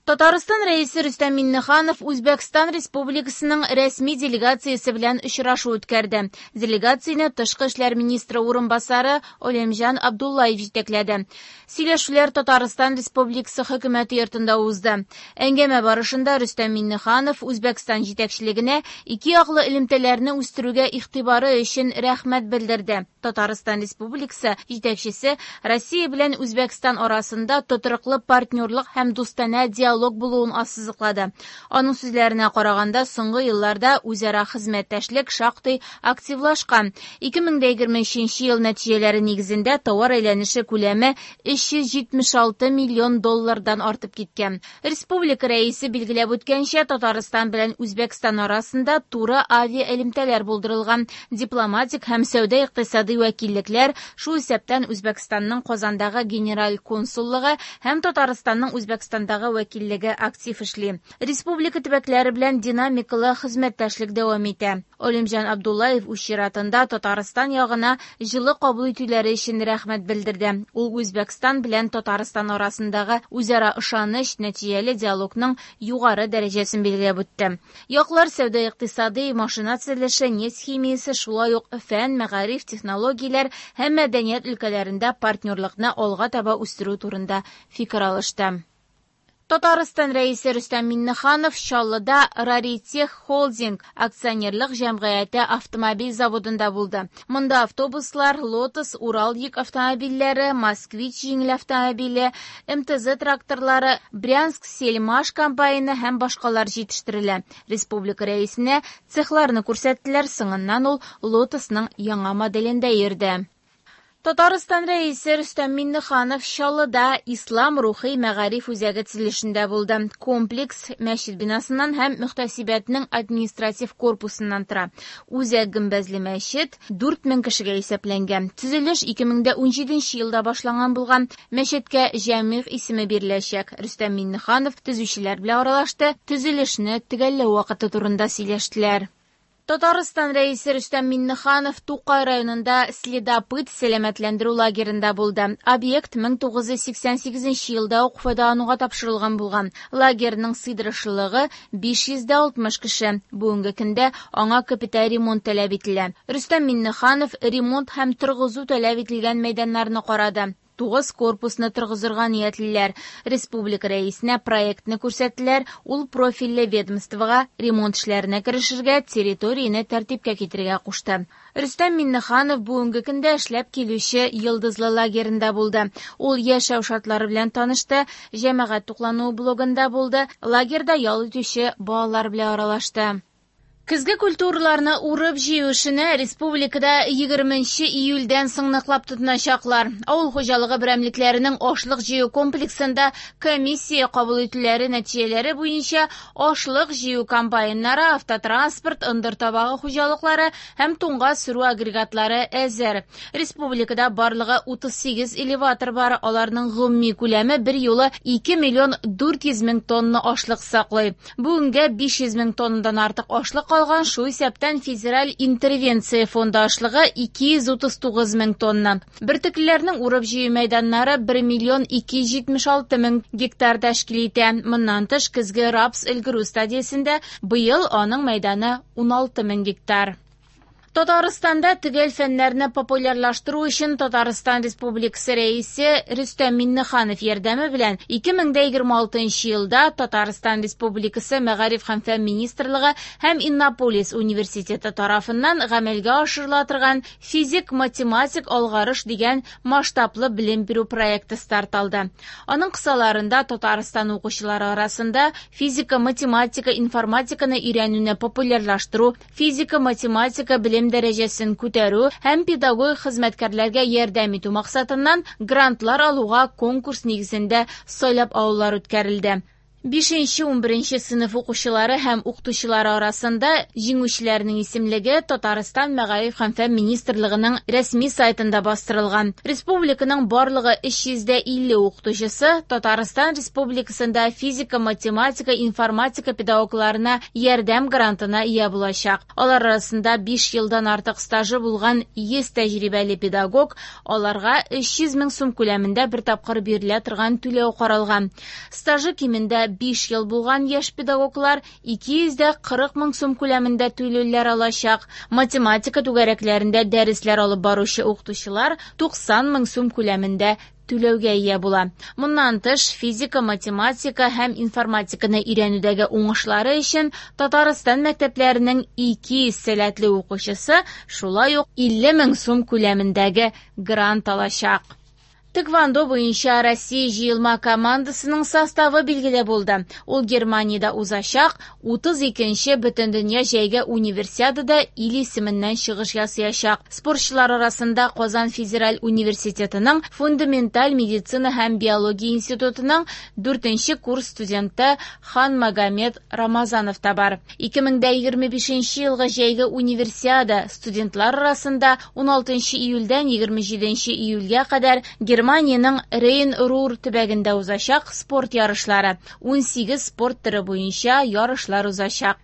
Татарстан рәисе Рөстәм Миңнеханов Үзбәкстан Республикасының рәсми делегациясе белән очрашу үткәрде. Делегацияне тышкы эшләр министры урынбасары Олемжан Абдуллаев җитәкләде. Сөйләшүләр Татарстан Республикасы хөкүмәте йортында узды. Әңгәмә барышында Рөстәм Миңнеханов Үзбәкстан җитәкчелегенә ике яклы элемтәләрне үстерүгә игътибары өчен рәхмәт белдерде. Татарстан Республикасы җитәкчесе Россия белән Үзбәкстан арасында тотрыклы партнерлык һәм дустана диалог булуын ассызыклады. Аның сүзләренә караганда, соңгы елларда үзара хезмәттәшлек шактый активлашкан. 2023 ел нәтиҗәләре нигезендә товар әйләнеше күләме 376 миллион доллардан артып киткән. Республика рәисе билгеләп үткәнчә, Татарстан белән Үзбәкстан арасында туры авиа элемтәләр булдырылган. Дипломатик һәм сәүдә-икътисади вәкиллекләр, шу исәптән Үзбәкстанның Казандагы генераль консуллыгы һәм Татарстанның Үзбәкстандагы вәкиллеге актив эшли. Республика төбәкләре белән динамикалы хезмәттәшлек дәвам итә. Олемжан Абдуллаев үз чиратында Татарстан ягына җылы кабул итүләре өчен рәхмәт белдерде. Ул Үзбәкстан белән Татарстан арасындагы үзара ышаныч, нәтиҗәле диалогның югары дәрәҗәсен билгеләп үтте. Яклар сәүдә-икътисади, машина төзелеше, нефть химиясе, шулай ук фән, мәгариф, технологияләр һәм мәдәният өлкәләрендә партнерлыкны алга таба үстерү турында фикер алышты. Татарстан рәисе Рөстәм Миңнеханов Чаллыда Раритех Холдинг акционерлык җәмгыяте автомобиль заводында булды. Монда автобуслар, Лотос, Урал йөк автомобильләре, Москвич җиңел автомобиле, МТЗ тракторлары, Брянск Сельмаш комбайны һәм башкалар җитештерелә. Республика рәисенә цехларны күрсәттеләр, соңыннан ул Лотосның яңа моделендә йөрде. Татарстан рәисе Рөстәм Миңнеханов Чаллыда Ислам рухи мәгариф үзәге төзелешендә булды. Комплекс мәчет бинасыннан һәм мөхтәсибәтнең административ корпусыннан тора. Үзәк гөмбәзле мәчет 4000 кешегә исәпләнгән. Төзелеш 2017 елда башланган булган. Мәчеткә Җәмигъ исеме биреләчәк. Рөстәм Миңнеханов төзүчеләр белән аралашты. Төзелешне төгәлләү вакыты турында сөйләштеләр. Татарстан рәисе Рөстәм Миңнеханов Тукай районында Следопыт сәламәтләндерү лагерында булды. Объект 1988 елда ук файдалануга тапшырылган булган. Лагерның сыйдырышлыгы 560 кеше. Бүгенге көндә аңа капиталь ремонт таләп ителә. Рөстәм Миңнеханов ремонт һәм торгызу таләп ителгән мәйданнарны карады. 9 корпусны торгызырга ниятлиләр. Республика рәисенә проектны күрсәттеләр. Ул профильле ведомствога ремонт эшләренә керешергә, территорияне тәртипкә китерергә кушты. Рөстәм Миңнеханов бүгенге көндә эшләп килүче Йылдызлы лагерында булды. Ул яшәү шартлары белән танышты, җәмәгать туклануы блогында булды, лагерда ял итүче балалар белән аралашты. Көзге культураларны урып җыю эшенә республикада 20 июльдән соң ныклап тотыначаклар. Авыл хуҗалыгы берәмлекләренең ашлык җыю комплексында комиссия кабул итүләре нәтиҗәләре буенча ашлык җыю комбайннары, автотранспорт, ындыр табагы хуҗалыклары һәм туңга сөрү агрегатлары әзер. Республикада барлыгы 38 элеватор бар. Аларның гомуми күләме бер юлы 2 миллион 400 мең тонна ашлык саклый. Бүгенгә 500 мең тоннадан артык ашлык калган, шу исәптән федераль интервенция фонды ашлыгы 239 мең тонна. Бертеклеләрнең урып җыю мәйданнары 1 миллион 276 мең гектар тәшкил итә. Моннан тыш көзге рапс өлгерү стадиясендә быел аның мәйданы 16 мең гектар. Татарстанда төгәл фәннәрне популярлаштыру өчен Татарстан Республикасы рәисе Рөстәм Миңнеханов ярдәме белән 2026 елда Татарстан Республикасы Мәгариф һәм фән министрлыгы һәм Иннополис университеты тарафыннан гамәлгә ашырыла торган физик-математик алгарыш дигән масштаблы белем бирү проекты старт алды. Аның кысаларында Татарстан укучылары арасында физика, математика, информатиканы өйрәнүне популярлаштыру, физика, математика белем дәрәҗәсен күтәрү һәм педагог хезмәткәрләргә ярдәм итү максатыннан грантлар алуга конкурс нигезендә сайлап алулар үткәрелде. 5-11 сыйныф укучылары һәм укытучылары арасында җиңүчеләрнең исемлеге Татарстан Мәгариф һәм фән министрлыгының рәсми сайтында бастырылган. Республиканың барлыгы 350 укытучысы Татарстан Республикасында физика, математика, информатика педагогларына ярдәм грантына ия булачак. Алар арасында 5 елдан артык стажы булган 100 тәҗрибәле педагог, аларга 300 мең сум күләмендә бер тапкыр бирелә торган түләү каралган. Стажы кимендә 5 ел булган яшь педагоглар 240 мең сум күләмендә түләүләр алачак. Математика түгәрәкләрендә дәресләр алып баручы укытучылар 90 мең сум күләмендә түләүгә ия була. Моннан тыш, физика, математика һәм информатиканы өйрәнүдәге уңышлары өчен Татарстан мәктәпләренең 200 сәләтле укучысы шулай ук 50 мең сум күләмендәге грант алачак. Тэквондо буенча Россия җыелма командасының составы билгеле булды. Ул Германиядә узачак 32-нче Бөтендөнья җәйге универсиадада ил исеменнән чыгыш ясаячак. Спортчылар арасында Казан Федераль университетының фундаменталь медицина һәм биология институтының 4-нче курс студенты Хан Магомед Рамазанов та бар. 2025 елгы җәйге универсиада студентлар арасында 16 июльдән 27 июльгә кадәр Германиянең Рейн-Рур төбәгендә узачак спорт ярышлары. 18 спорт төре буенча ярышлар узачак.